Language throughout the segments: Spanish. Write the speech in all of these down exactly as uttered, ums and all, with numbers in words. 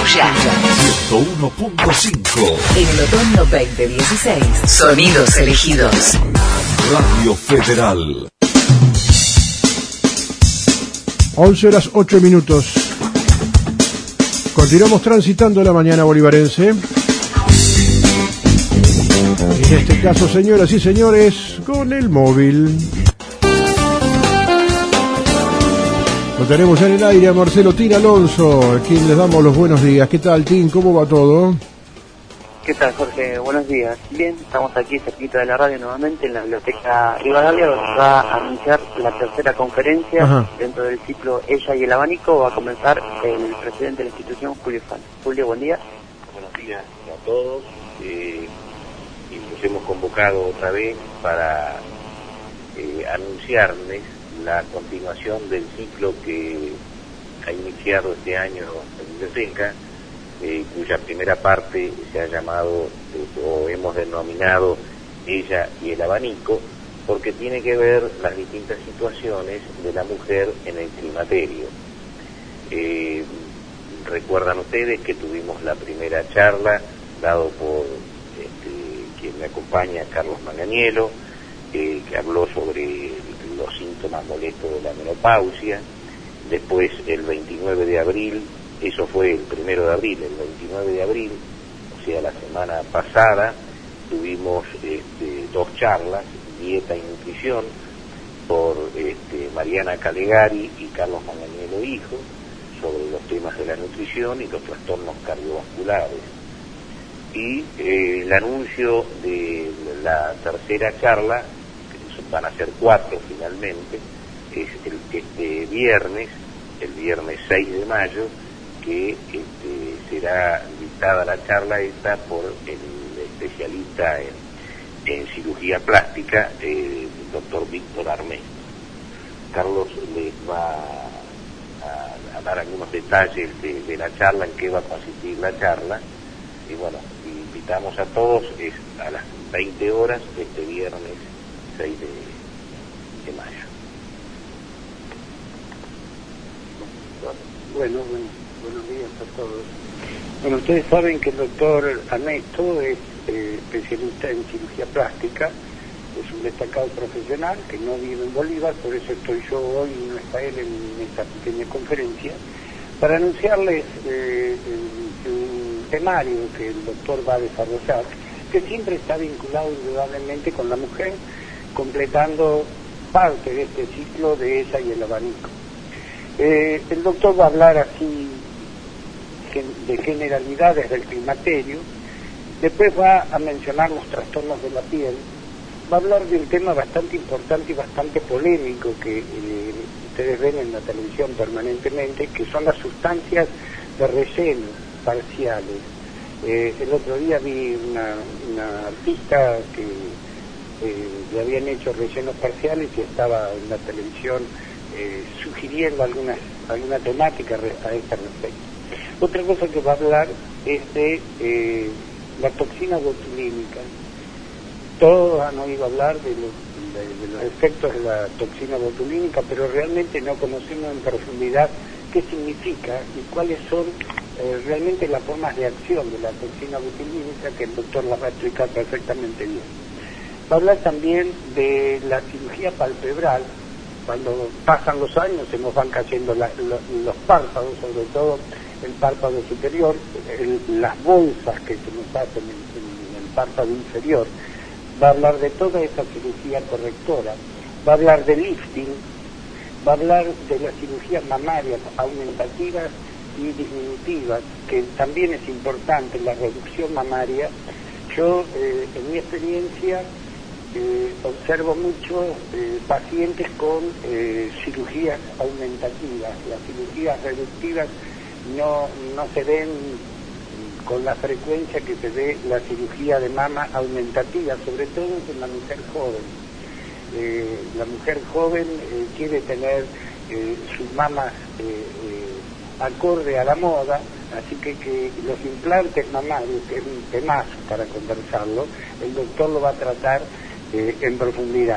tuya. ciento uno punto cinco. En el otoño veinte dieciséis, sonidos elegidos. Radio Federal. once horas ocho minutos. Continuamos transitando la mañana bolivarense. En este caso, señoras y señores, con el móvil. Lo tenemos ya en el aire a Marcelo Tin Alonso, a quien les damos los buenos días. ¿Qué tal, Tin? ¿Cómo va todo? ¿Qué tal, Jorge? Buenos días. Bien, estamos aquí cerquita de la radio nuevamente en la biblioteca Rivadavia, donde va a anunciar la tercera conferencia. Ajá. Dentro del ciclo Ella y el Abanico. Va a comenzar el presidente de la institución, Julio Fan. Julio, buen día. Buenos días a todos. Eh, y nos hemos convocado otra vez para eh, anunciarles la continuación del ciclo que ha iniciado este año la biblioteca, eh, cuya primera parte se ha llamado, eh, o hemos denominado Ella y el Abanico, porque tiene que ver las distintas situaciones de la mujer en el climaterio. Eh, recuerdan ustedes que tuvimos la primera charla dado por este, quien me acompaña, Carlos Manganiello, eh, que habló sobre los síntomas molestos de la menopausia. Después, el veintinueve de abril, eso fue el primero de abril, el veintinueve de abril, o sea, la semana pasada, tuvimos este, dos charlas, dieta y nutrición, por este, Mariana Calegari y Carlos Manganiello hijo, sobre los temas de la nutrición y los trastornos cardiovasculares. Y eh, el anuncio de la tercera charla, que van a ser cuatro finalmente, es el, este viernes, el viernes seis de mayo, que este, será dictada la charla esta por el especialista en, en cirugía plástica, eh, el doctor Víctor Armesto. Carlos les va a, a dar algunos detalles de, de la charla, en qué va a consistir la charla, y bueno, invitamos a todos es a las veinte horas este viernes seis de mayo. Bueno, bueno, buenos días a todos. Bueno, ustedes saben que el doctor Armesto es eh, especialista en cirugía plástica, es un destacado profesional que no vive en Bolívar, por eso estoy yo hoy y no está él en esta pequeña conferencia, para anunciarles eh, un temario que el doctor va a desarrollar, que siempre está vinculado indudablemente con la mujer, completando parte de este ciclo de Ella y el Abanico. Eh, el doctor va a hablar así de generalidades del climaterio, después va a mencionar los trastornos de la piel, va a hablar de un tema bastante importante y bastante polémico que eh, ustedes ven en la televisión permanentemente, que son las sustancias de relleno parciales. Eh, el otro día vi una, una artista que eh, le habían hecho rellenos parciales y estaba en la televisión eh, sugiriendo algunas, alguna temática a este respecto. Otra cosa que va a hablar es de eh, la toxina botulínica. Todos han oído hablar de los, de, de los efectos de la toxina botulínica, pero realmente no conocemos en profundidad qué significa y cuáles son eh, realmente las formas de acción de la toxina botulínica, que el doctor las va a explicar perfectamente bien. Va a hablar también de la cirugía palpebral. Cuando pasan los años se nos van cayendo la, lo, los párpados, sobre todo el párpado superior, el, las bolsas que se nos hacen en, en el párpado inferior. Va a hablar de toda esa cirugía correctora, va a hablar de lifting, va a hablar de las cirugías mamarias aumentativas y disminutivas, que también es importante, la reducción mamaria. Yo, eh, en mi experiencia, eh, observo muchos eh, pacientes con eh, cirugías aumentativas. Las cirugías reductivas no, no se ven con la frecuencia que se ve la cirugía de mama aumentativa, sobre todo en la mujer joven. Eh, la mujer joven eh, quiere tener eh, sus mamas eh, eh, acorde a la moda, así que, que los implantes mamarios, que es un temazo para conversarlo, el doctor lo va a tratar eh, en profundidad.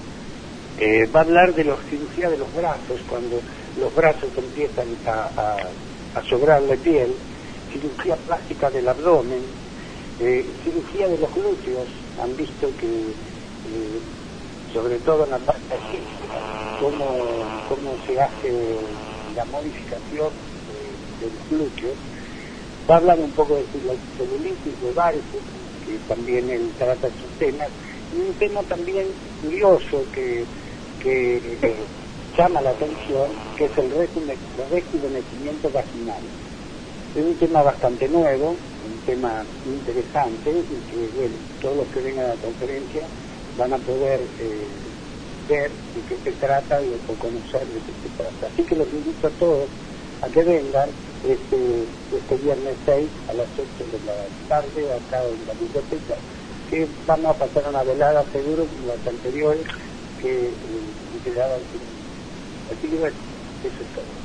Eh, va a hablar de la cirugía de los brazos, cuando los brazos empiezan a, a, a sobrarle piel, cirugía plástica del abdomen, eh, cirugía de los glúteos. Han visto que, eh, sobre todo en la parte física, cómo, cómo se hace la modificación de, del glúteo. Hablan un poco de celulitis, de varices, que también él trata esos temas, y un tema también curioso que, que eh, llama la atención, que es el rejuvenecimiento vaginal. Es un tema bastante nuevo, un tema interesante, y que, bueno, todos los que vengan a la conferencia van a poder eh, ver de qué se trata y, o conocer de qué se trata. Así que los invito a todos a que vengan este, este viernes seis a las ocho de la tarde acá en la biblioteca, que vamos a pasar una velada seguro como las anteriores que eh, quedaban. Así que bueno, eso es todo.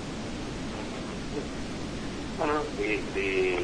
Bueno, este,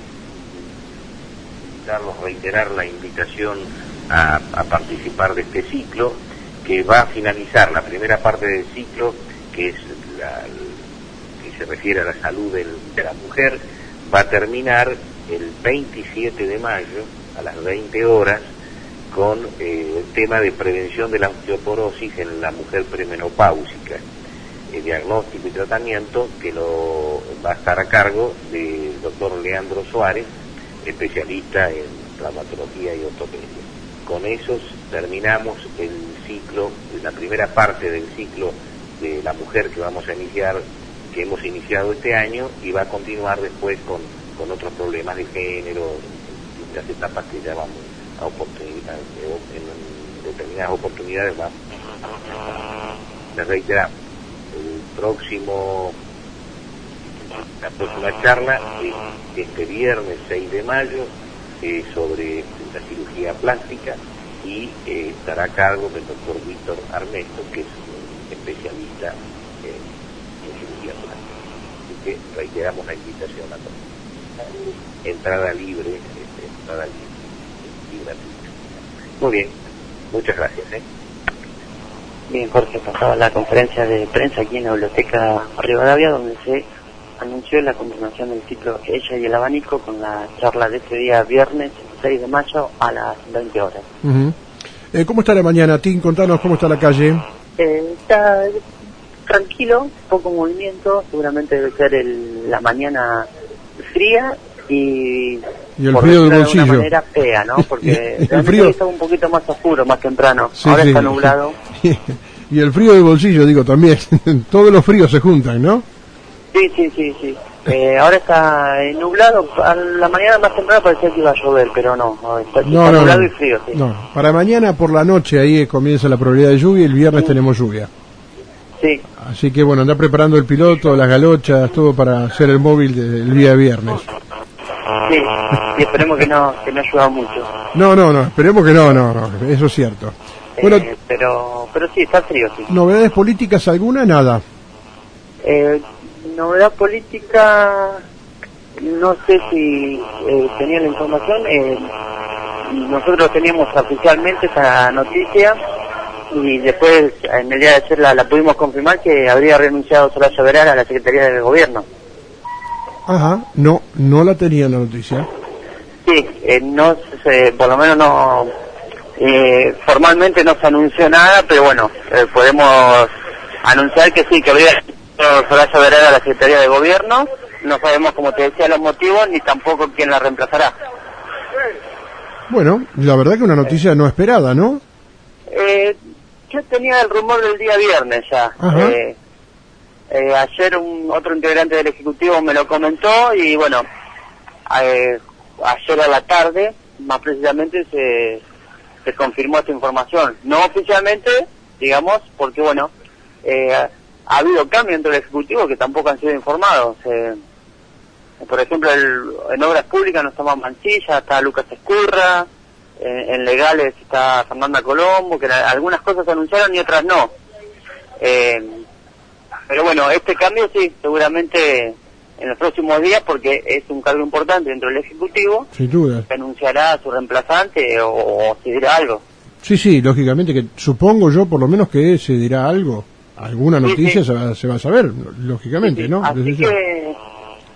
Carlos, reiterar la invitación a, a participar de este ciclo, que va a finalizar la primera parte del ciclo, que es la, que se refiere a la salud del, de la mujer, va a terminar el veintisiete de mayo a las veinte horas con eh, el tema de prevención de la osteoporosis en la mujer premenopáusica, el diagnóstico y tratamiento, que lo va a estar a cargo del doctor Leandro Suárez, especialista en traumatología y ortopedia. Con esos terminamos el ciclo, la primera parte del ciclo de la mujer que vamos a iniciar, que hemos iniciado este año, y va a continuar después con, con otros problemas de género, en las etapas que ya vamos a oportunidades, en determinadas oportunidades más. Les reiteramos, el próximo, la próxima charla es este viernes seis de mayo eh, sobre la cirugía plástica, y eh, estará a cargo del doctor Víctor Armesto, que es un especialista eh, en cirugía plástica. Así que reiteramos la invitación a todos. Entrada libre, este, entrada libre y gratuita. Muy bien, muchas gracias. ¿eh? Bien, Jorge, pasaba la conferencia de prensa aquí en la Biblioteca Rivadavia, donde se anunció la continuación del ciclo Ella y el Abanico, con la charla de este día viernes seis de mayo a las veinte horas. Uh-huh. eh, ¿Cómo está la mañana, Tim? Contanos cómo está la calle. Eh, está tranquilo, poco movimiento, seguramente debe ser el, la mañana fría y, y el frío del bolsillo. De una manera fea, ¿no? Porque el frío está un poquito más oscuro, más temprano. Sí, ahora sí. Está nublado. Y el frío del bolsillo, digo, también. Todos los fríos se juntan, ¿no? Sí, sí, sí, sí. Eh, ahora está eh, nublado. A la mañana más temprano parecía que iba a llover, pero no. Está, no, está no, nublado no, y frío, sí. No, para mañana por la noche ahí comienza la probabilidad de lluvia, y el viernes sí. Tenemos lluvia. Sí. Así que bueno, anda preparando el piloto, las galochas, todo para hacer el móvil del día viernes. Sí, y esperemos que no, que no llueva mucho. No, no, no, esperemos que no, no, no, eso es cierto. Bueno, eh, pero, pero sí, está frío, sí. ¿Novedades políticas alguna? Nada. Eh, novedad política, no sé si eh, tenía la información. Eh, nosotros teníamos oficialmente esa noticia, y después en el día de ayer la, la pudimos confirmar, que habría renunciado Soraya Veral a la Secretaría de Gobierno. Ajá, no, no la tenía la noticia. Sí, eh, no se, por lo menos no, eh, formalmente no se anunció nada, pero bueno, eh, podemos anunciar que sí, que habría renunciado Soraya Veral a la Secretaría de Gobierno. No sabemos, como te decía, los motivos, ni tampoco quién la reemplazará. Bueno, la verdad que una noticia no esperada, ¿no? Eh, yo tenía el rumor del día viernes ya. Eh, eh, ayer un otro integrante del Ejecutivo me lo comentó, y bueno, eh, ayer a la tarde, más precisamente, se, se confirmó esta información. No oficialmente, digamos, porque bueno, eh, ha habido cambios dentro del Ejecutivo que tampoco han sido informados. Eh, por ejemplo, el, en Obras Públicas no está más Mancilla, está Lucas Escurra. En, en legales está Fernanda Colombo, que la, algunas cosas se anunciaron y otras no. Eh, pero bueno, este cambio sí, seguramente en los próximos días, porque es un cargo importante dentro del Ejecutivo. Sin duda. Se anunciará a su reemplazante o, o se dirá algo. Sí, sí, lógicamente, que supongo yo por lo menos que se dirá algo. Alguna noticia sí, sí. Se, va, se va a saber, lógicamente, sí, sí. ¿no? Así Desde que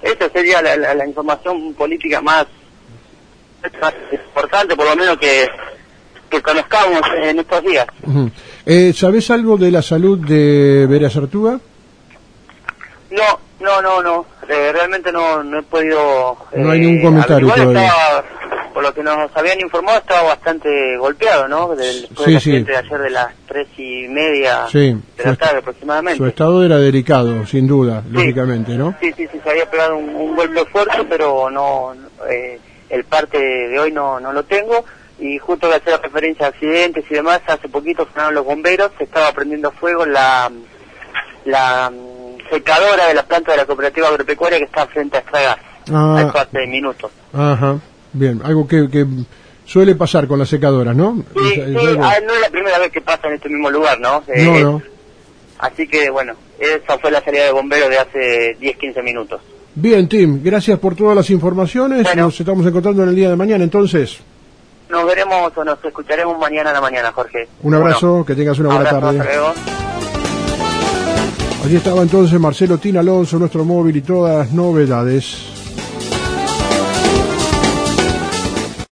esa sería la, la, la información política más, más importante, por lo menos que, que conozcamos en estos días. Uh-huh. eh, ¿Sabés algo de la salud de Vera Sartúa? No, no, no, no. Eh, realmente no, no he podido... No hay eh, ningún comentario todavía. Estaba, por lo que nos habían informado, estaba bastante golpeado, ¿no? Del, después sí, del sí. accidente de ayer de las tres y media sí. de la tarde aproximadamente. Su estado era delicado, sin duda, sí. lógicamente, ¿no? Sí, sí, sí, se había pegado un, un golpe fuerte, pero no... Eh, el parte de hoy no, no lo tengo. Y justo que hacer referencia a accidentes y demás, hace poquito frenaron los bomberos, se estaba prendiendo fuego la... la secadora de la planta de la cooperativa agropecuaria que está frente a Estragas. Ah, Eso hace minutos. Ajá, bien, algo que, que suele pasar con las secadoras, ¿no? Sí, es, sí, es algo... ah, no es la primera vez que pasa en este mismo lugar, ¿no? Eh, No, no. Así que, bueno, esa fue la salida de bomberos de hace diez, quince minutos. Bien, Tim, gracias por todas las informaciones. Bueno. Nos estamos encontrando en el día de mañana, entonces. Nos veremos o nos escucharemos mañana a la mañana, Jorge. Un abrazo, Bueno, que tengas una buena abrazo, tarde. hasta luego. Allí estaba entonces Marcelo Tina Alonso, nuestro móvil y todas las novedades.